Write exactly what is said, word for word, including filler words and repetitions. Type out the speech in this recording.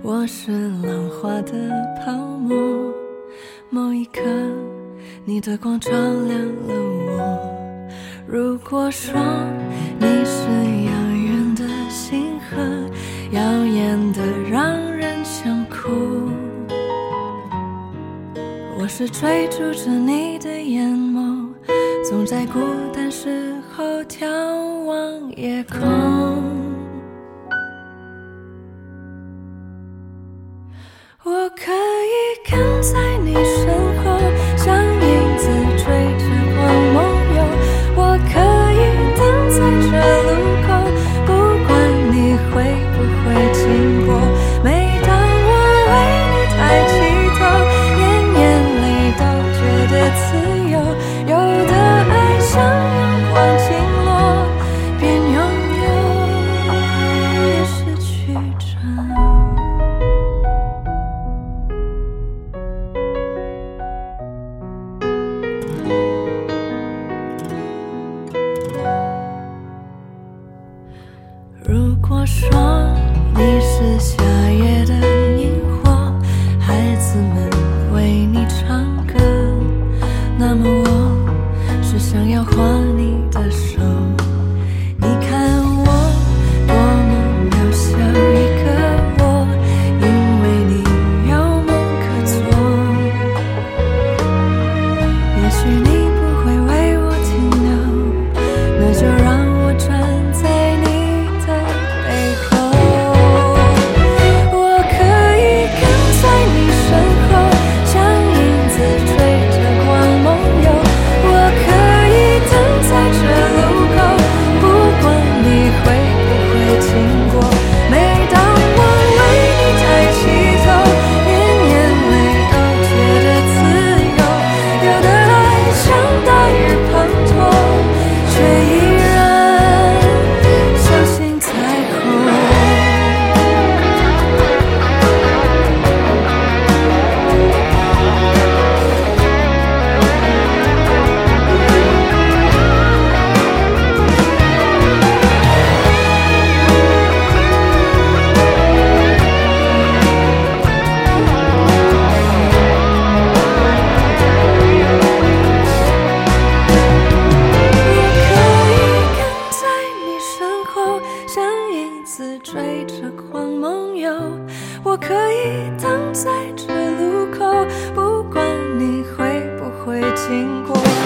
我是浪花的泡沫，某一刻你的光照亮了我。如果说你是遥远的星河，耀眼的让人想哭，我是追逐着你的眼眸，总在孤单时候眺望夜空。我可以跟在你身后，像影子追着光梦游。我可以等在这路口，不管你会不会经过。每当我为你抬起头，连眼泪都觉得自由。有的爱像阳光倾落，边拥有也失去着。如果说你是夏夜的萤火，孩子们为你唱歌，那么我是想要握你的手。你看我多么渺小一个我，因为你有梦可做。也许你不会为我停留，那就让我站在你背后。我可以跟在你身后，像影子追着光梦游。我可以等在这路口，不管你会不会经过。每当我为你抬起头，连眼泪都觉得自由。有的爱像大雨滂沱，却依然相信彩虹。追着光梦游，我可以等在这路口，不管你会不会经过。